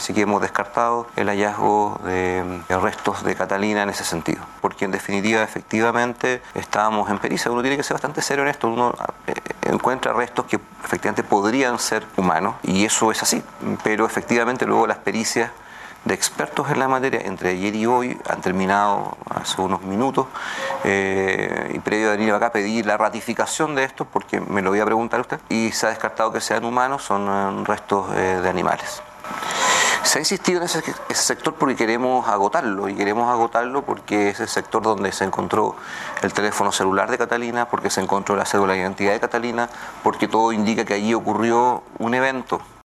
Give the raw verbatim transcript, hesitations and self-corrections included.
Así que hemos descartado el hallazgo de, de restos de Catalina en ese sentido, porque en definitiva, efectivamente, estábamos en pericia. Uno tiene que ser bastante serio en esto. Uno eh, encuentra restos que efectivamente podrían ser humanos, y eso es así, pero efectivamente luego las pericias de expertos en la materia, entre ayer y hoy, han terminado hace unos minutos, eh, y previo a venir acá pedí la ratificación de esto, porque me lo voy a preguntar a usted, y se ha descartado que sean humanos, son eh, restos eh, de animales. Se ha insistido en ese, ese sector porque queremos agotarlo, y queremos agotarlo porque es el sector donde se encontró el teléfono celular de Catalina, porque se encontró la cédula de identidad de Catalina, porque todo indica que allí ocurrió un evento